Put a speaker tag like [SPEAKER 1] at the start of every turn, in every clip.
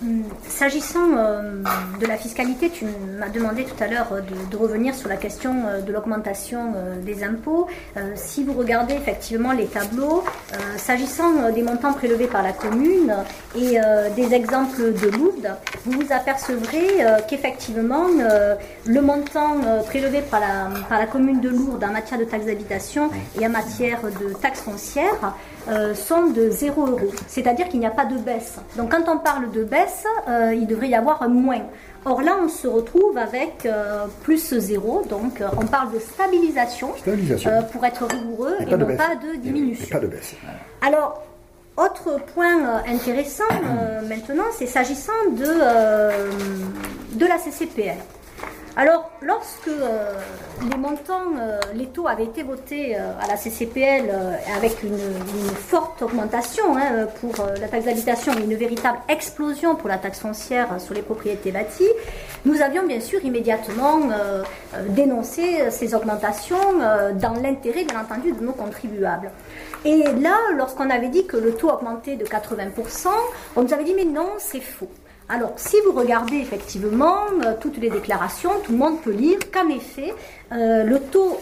[SPEAKER 1] S'agissant de la fiscalité, tu m'as demandé tout à l'heure de revenir sur la question de l'augmentation des impôts. Si vous regardez effectivement les tableaux, s'agissant des montants prélevés par la commune et des exemples de Lourdes, vous vous apercevrez qu'effectivement le montant prélevé par la commune de Lourdes en matière de taxes d'habitation et en matière de taxes foncières sont de 0 €. C'est-à-dire qu'il n'y a pas de baisse. Donc quand on parle de baisse, il devrait y avoir moins. Or là, on se retrouve avec plus 0. Donc on parle de stabilisation. Pour être rigoureux et non pas de diminution.
[SPEAKER 2] Et pas de baisse.
[SPEAKER 1] Alors, autre point intéressant maintenant, c'est s'agissant de la CCPL. Alors, lorsque les montants, les taux avaient été votés à la CCPL avec une forte augmentation pour la taxe d'habitation et une véritable explosion pour la taxe foncière sur les propriétés bâties, nous avions bien sûr immédiatement dénoncé ces augmentations dans l'intérêt, bien entendu, de nos contribuables. Et là, lorsqu'on avait dit que le taux augmentait de 80%, on nous avait dit mais non, c'est faux. Alors, si vous regardez effectivement toutes les déclarations, tout le monde peut lire qu'en effet, le taux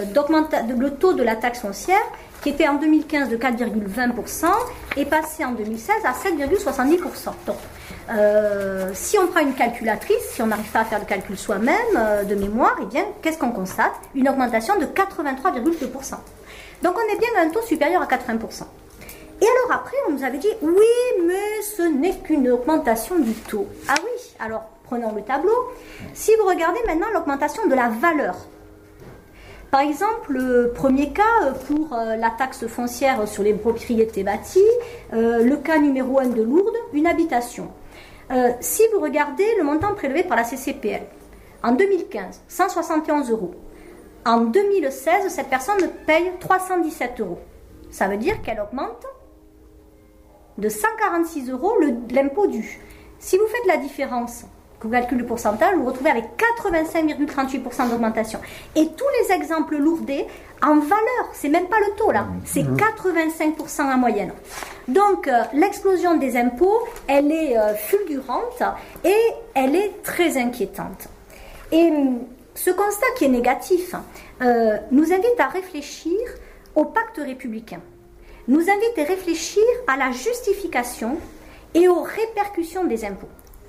[SPEAKER 1] de la taxe foncière, qui était en 2015 de 4,20%, est passé en 2016 à 7,70%. Donc, si on prend une calculatrice, si on n'arrive pas à faire le calcul soi-même de mémoire, eh bien, qu'est-ce qu'on constate? Une augmentation de 83,2%. Donc, on est bien à un taux supérieur à 80%. Et alors après, on nous avait dit, oui, mais ce n'est qu'une augmentation du taux. Ah oui, alors prenons le tableau. Si vous regardez maintenant l'augmentation de la valeur. Par exemple, le premier cas pour la taxe foncière sur les propriétés bâties, le cas numéro 1 de Lourdes, une habitation. Si vous regardez le montant prélevé par la CCPL, en 2015, 171 €. En 2016, cette personne paye 317 €. Ça veut dire qu'elle augmente de 146 € l'impôt dû. Si vous faites la différence, que vous calculez le pourcentage, vous vous retrouvez avec 85,38% d'augmentation. Et tous les exemples lourdés, en valeur, c'est même pas le taux là, c'est 85% en moyenne. Donc l'explosion des impôts, elle est fulgurante et elle est très inquiétante. Et ce constat qui est négatif nous invite à réfléchir au pacte républicain, nous invite à réfléchir à la justification et aux répercussions des impôts.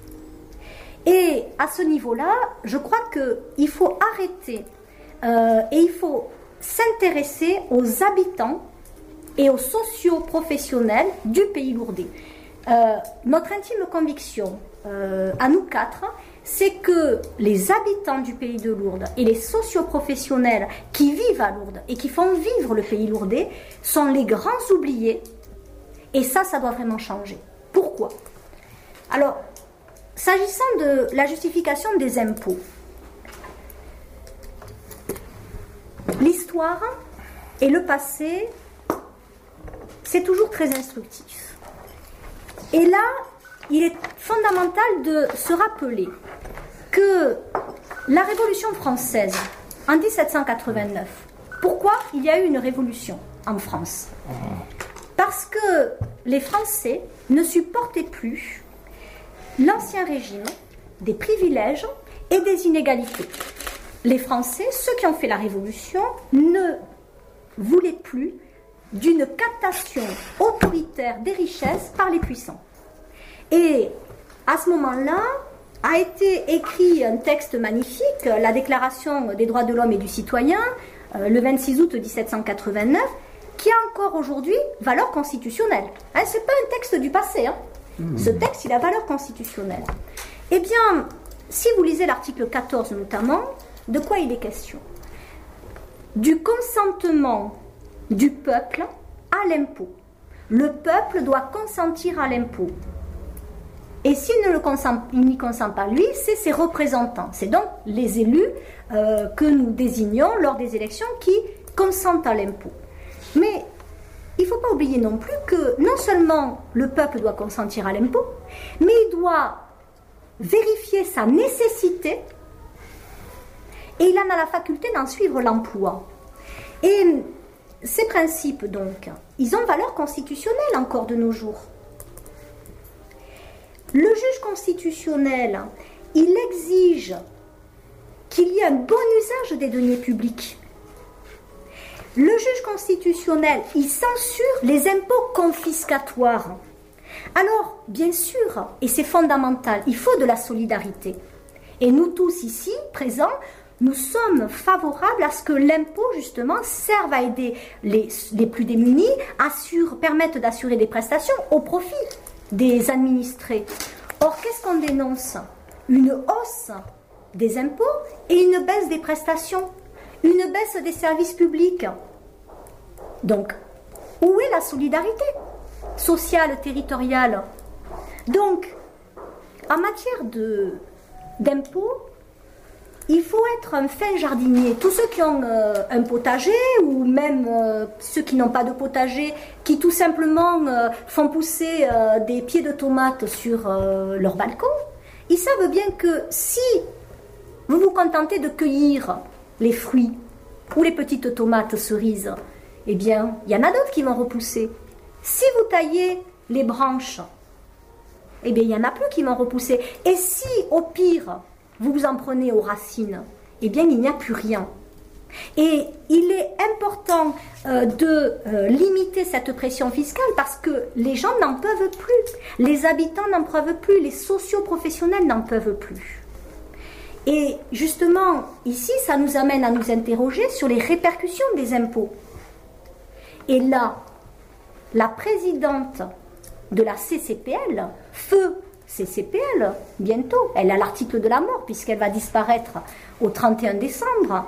[SPEAKER 1] Et à ce niveau-là, je crois qu'il faut arrêter et il faut s'intéresser aux habitants et aux socio-professionnels du pays lourdais. Notre intime conviction, à nous quatre, c'est que les habitants du pays de Lourdes et les socio-professionnels qui vivent à Lourdes et qui font vivre le pays lourdais sont les grands oubliés. Et ça doit vraiment changer. Pourquoi? Alors, s'agissant de la justification des impôts, l'histoire et le passé, c'est toujours très instructif. Et là, il est fondamental de se rappeler que la Révolution française, en 1789, pourquoi il y a eu une révolution en France? Parce que les Français ne supportaient plus l'ancien régime des privilèges et des inégalités. Les Français, ceux qui ont fait la Révolution, ne voulaient plus d'une captation autoritaire des richesses par les puissants. Et à ce moment-là, a été écrit un texte magnifique, la Déclaration des droits de l'homme et du citoyen, le 26 août 1789, qui a encore aujourd'hui valeur constitutionnelle. Ce n'est pas un texte du passé. Ce texte, il a valeur constitutionnelle. Eh bien, si vous lisez l'article 14 notamment, de quoi il est question? Du consentement du peuple à l'impôt. Le peuple doit consentir à l'impôt. Et s'il n'y consent pas lui, c'est ses représentants. C'est donc les élus que nous désignons lors des élections qui consentent à l'impôt. Mais il ne faut pas oublier non plus que non seulement le peuple doit consentir à l'impôt, mais il doit vérifier sa nécessité et il en a la faculté d'en suivre l'emploi. Et ces principes, donc, ils ont valeur constitutionnelle encore de nos jours. Le juge constitutionnel, il exige qu'il y ait un bon usage des deniers publics. Le juge constitutionnel, il censure les impôts confiscatoires. Alors, bien sûr, et c'est fondamental, il faut de la solidarité. Et nous tous ici, présents, nous sommes favorables à ce que l'impôt, justement, serve à aider les plus démunis, permette d'assurer des prestations au profit des administrés. Or, qu'est-ce qu'on dénonce? Une hausse des impôts et une baisse des prestations, une baisse des services publics. Donc, où est la solidarité sociale, territoriale? Donc, en matière d'impôts, il faut être un fin jardinier. Tous ceux qui ont un potager, ou même ceux qui n'ont pas de potager, qui tout simplement font pousser des pieds de tomates sur leur balcon, ils savent bien que si vous vous contentez de cueillir les fruits ou les petites tomates cerises, eh bien, il y en a d'autres qui vont repousser. Si vous taillez les branches, eh bien, il n'y en a plus qui vont repousser. Et si, au pire, vous vous en prenez aux racines, eh bien, il n'y a plus rien. Et il est important de limiter cette pression fiscale parce que les gens n'en peuvent plus. Les habitants n'en peuvent plus. Les socio-professionnels n'en peuvent plus. Et justement, ici, ça nous amène à nous interroger sur les répercussions des impôts. Et là, la présidente de la CCPL, feu CCPL, bientôt, elle a l'article de la mort puisqu'elle va disparaître au 31 décembre.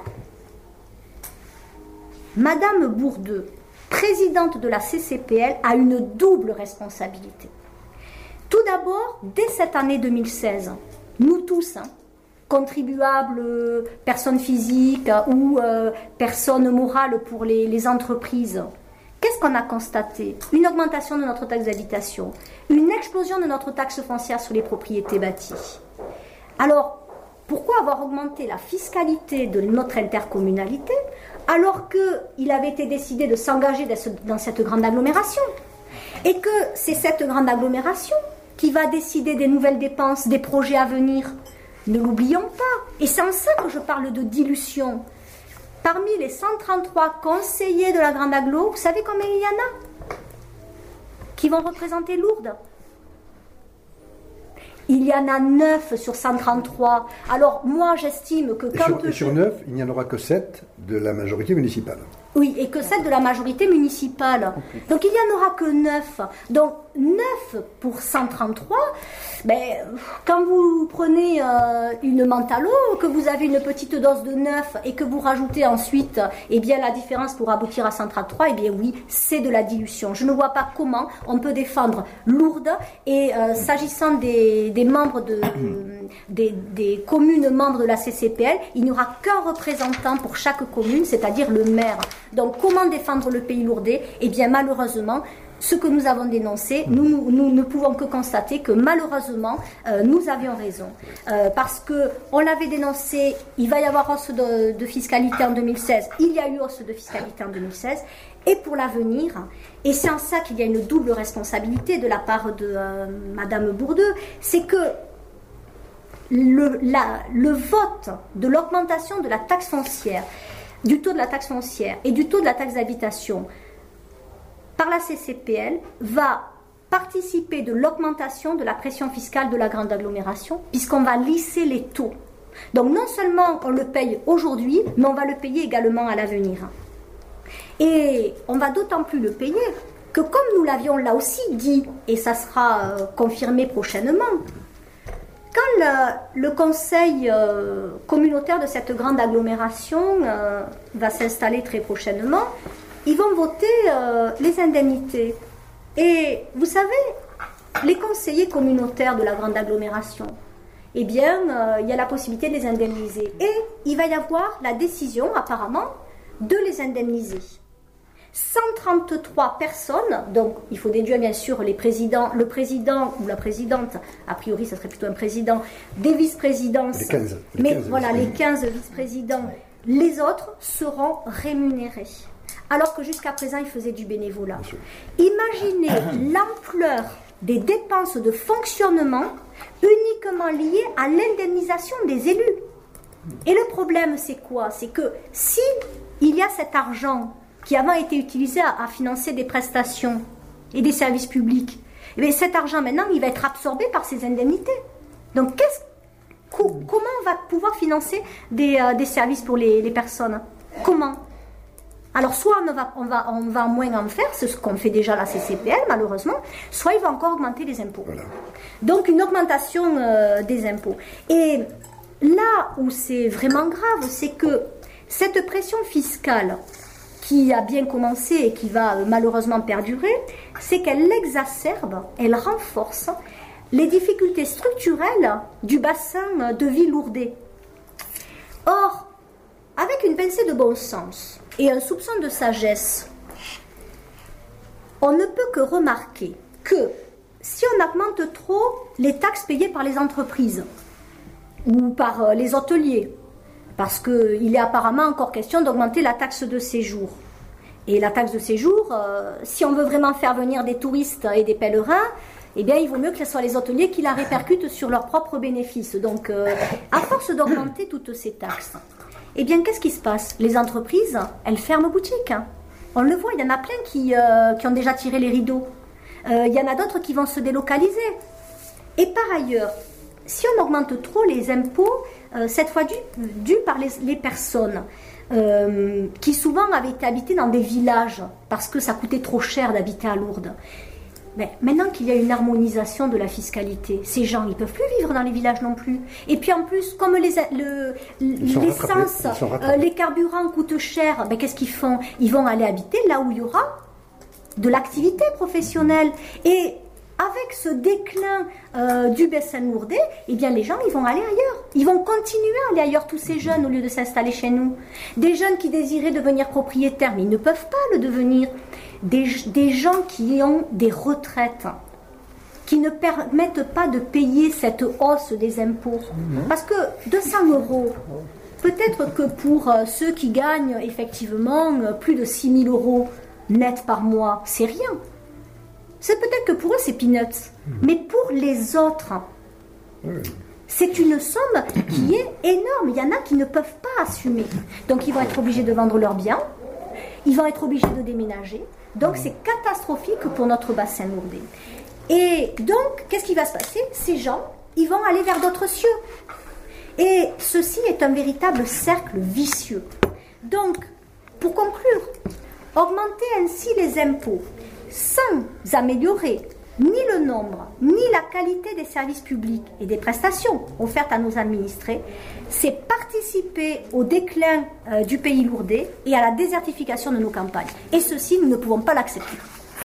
[SPEAKER 1] Madame Bourdeux, présidente de la CCPL, a une double responsabilité. Tout d'abord, dès cette année 2016, nous tous, contribuables, personnes physiques ou personnes morales pour les entreprises, qu'est-ce qu'on a constaté? Une augmentation de notre taxe d'habitation, une explosion de notre taxe foncière sur les propriétés bâties. Alors, pourquoi avoir augmenté la fiscalité de notre intercommunalité alors qu'il avait été décidé de s'engager dans cette grande agglomération? Et que c'est cette grande agglomération qui va décider des nouvelles dépenses, des projets à venir. Ne l'oublions pas. Et c'est en ça que je parle de dilution. Parmi les 133 conseillers de la grande agglo, vous savez combien il y en a qui vont représenter Lourdes? Il y en a 9 sur 133. Alors moi j'estime que quand...
[SPEAKER 2] Sur 9, il n'y en aura que 7 de la majorité municipale.
[SPEAKER 1] Oui, et que 7 de la majorité municipale. Donc il n'y en aura que 9. Donc 9 pour 133, ben, quand vous prenez une mentalo, que vous avez une petite dose de 9 et que vous rajoutez ensuite eh bien, la différence pour aboutir à 133, eh bien oui, c'est de la dilution. Je ne vois pas comment on peut défendre Lourdes et s'agissant des membres des communes membres de la CCPL, il n'y aura qu'un représentant pour chaque commune, c'est-à-dire le maire. Donc comment défendre le pays lourdais? Eh bien malheureusement, ce que nous avons dénoncé, nous ne pouvons que constater que malheureusement, nous avions raison. Parce qu'on l'avait dénoncé, il va y avoir hausse de fiscalité en 2016, il y a eu hausse de fiscalité en 2016, et pour l'avenir, et c'est en ça qu'il y a une double responsabilité de la part de Madame Bourdeux, c'est que le vote de l'augmentation de la taxe foncière, du taux de la taxe foncière et du taux de la taxe d'habitation par la CCPL va participer de l'augmentation de la pression fiscale de la grande agglomération puisqu'on va lisser les taux. Donc non seulement on le paye aujourd'hui, mais on va le payer également à l'avenir. Et on va d'autant plus le payer que comme nous l'avions là aussi dit, et ça sera confirmé prochainement, quand le conseil communautaire de cette grande agglomération va s'installer très prochainement, ils vont voter les indemnités. Et vous savez, les conseillers communautaires de la grande agglomération, eh bien, il y a la possibilité de les indemniser. Et il va y avoir la décision, apparemment, de les indemniser. 133 personnes, donc il faut déduire bien sûr le président ou la présidente, a priori ça serait plutôt un président, des vice-présidences, les 15 vice-présidents, les autres seront rémunérés. Alors que jusqu'à présent ils faisaient du bénévolat. Imaginez l'ampleur des dépenses de fonctionnement uniquement liées à l'indemnisation des élus. Et le problème, c'est quoi? C'est que si il y a cet argent qui avant été utilisé à financer des prestations et des services publics, eh bien cet argent maintenant, il va être absorbé par ces indemnités. Donc comment on va pouvoir financer des services pour les personnes? Comment? Alors soit on va moins en faire, c'est ce qu'on fait déjà la CCPL malheureusement, soit il va encore augmenter les impôts. Voilà. Donc une augmentation des impôts. Et là où c'est vraiment grave, c'est que cette pression fiscale qui a bien commencé et qui va malheureusement perdurer, c'est qu'elle exacerbe, elle renforce les difficultés structurelles du bassin de vie lourdais. Or, avec une pincée de bon sens et un soupçon de sagesse, on ne peut que remarquer que si on augmente trop les taxes payées par les entreprises ou par les hôteliers, parce qu'il est apparemment encore question d'augmenter la taxe de séjour. Et la taxe de séjour, si on veut vraiment faire venir des touristes et des pèlerins, eh bien, il vaut mieux que ce soit les hôteliers qui la répercutent sur leurs propres bénéfices. Donc, à force d'augmenter toutes ces taxes, eh bien, qu'est-ce qui se passe? Les entreprises, elles ferment boutique. On le voit, il y en a plein qui ont déjà tiré les rideaux. Il y en a d'autres qui vont se délocaliser. Et par ailleurs, si on augmente trop les impôts, cette fois dus par les personnes qui souvent avaient été habitées dans des villages parce que ça coûtait trop cher d'habiter à Lourdes. Mais maintenant qu'il y a une harmonisation de la fiscalité, ces gens, ils ne peuvent plus vivre dans les villages non plus. Et puis en plus, comme l'essence, les carburants coûtent cher, ben, qu'est-ce qu'ils font? Ils vont aller habiter là où il y aura de l'activité professionnelle. Et avec ce déclin du bassin lourdais, eh bien les gens, ils vont aller ailleurs. Ils vont continuer à aller ailleurs, tous ces jeunes, au lieu de s'installer chez nous. Des jeunes qui désiraient devenir propriétaires, mais ils ne peuvent pas le devenir. Des gens qui ont des retraites, qui ne permettent pas de payer cette hausse des impôts. Parce que 200 €, peut-être que pour ceux qui gagnent effectivement plus de 6 000 € net par mois, c'est rien. C'est peut-être que pour eux c'est peanuts, mais pour les autres, c'est une somme qui est énorme. Il y en a qui ne peuvent pas assumer. Donc ils vont être obligés de vendre leurs biens, ils vont être obligés de déménager. Donc c'est catastrophique pour notre bassin lourdais. Et donc, qu'est-ce qui va se passer? Ces gens, ils vont aller vers d'autres cieux. Et ceci est un véritable cercle vicieux. Donc, pour conclure, augmenter ainsi les impôts sans améliorer ni le nombre, ni la qualité des services publics et des prestations offertes à nos administrés, c'est participer au déclin du pays lourdais et à la désertification de nos campagnes. Et ceci, nous ne pouvons pas l'accepter.